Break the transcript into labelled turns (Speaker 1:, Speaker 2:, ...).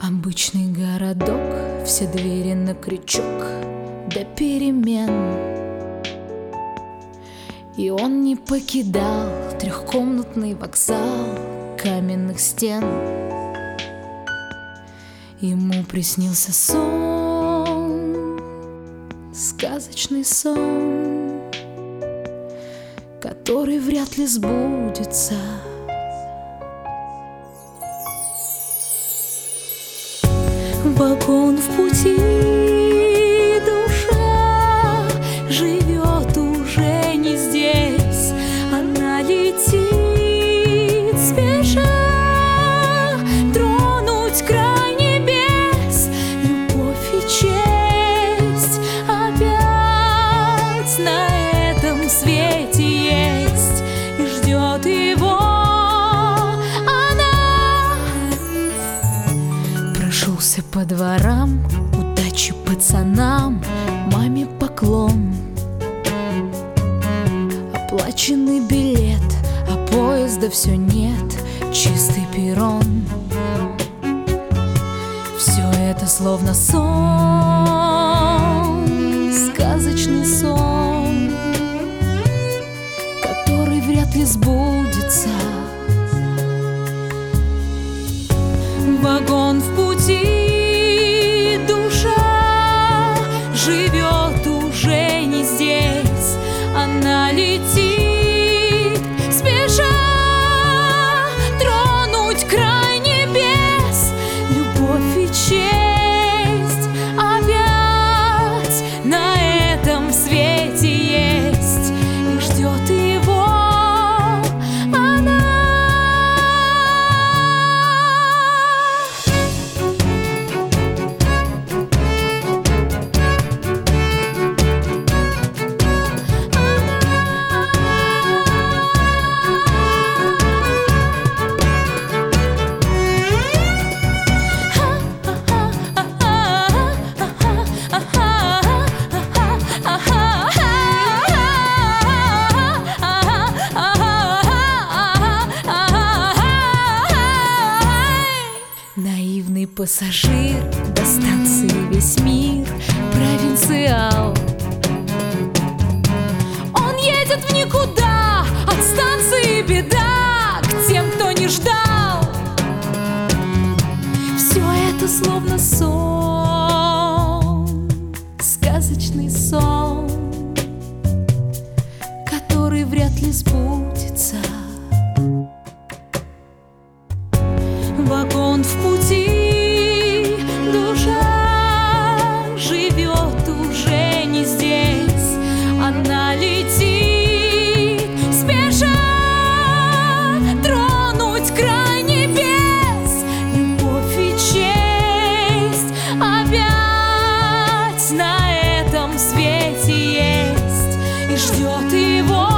Speaker 1: Обычный городок, все двери на крючок до перемен. И он не покидал трехкомнатный вокзал каменных стен. Ему приснился сон, сказочный сон, который вряд ли сбудется. Вагон в пути, душа живет уже не здесь. Она летит спеша тронуть край небес. Любовь и честь опять на этом свете есть и ждет его. Прошелся по дворам, удачи пацанам, маме поклон. Оплаченный билет, а поезда все нет, чистый перрон. Все это словно сон, сказочный сон, который вряд ли сбудется. Вагон в пути, душа живет уже не здесь. Она летит спеша тронуть край небес. Любовь и честь опять на этом свете есть и ждет его. Наивный пассажир до станции весь мир провинциал. Он едет в никуда, от станции беда к тем, кто не ждал. Все это словно сон, сказочный сон, который вряд ли сбудется. Вагон в пути, душа живет уже не здесь. Она летит спеша тронуть край небес. Любовь и честь опять на этом свете есть и ждет его.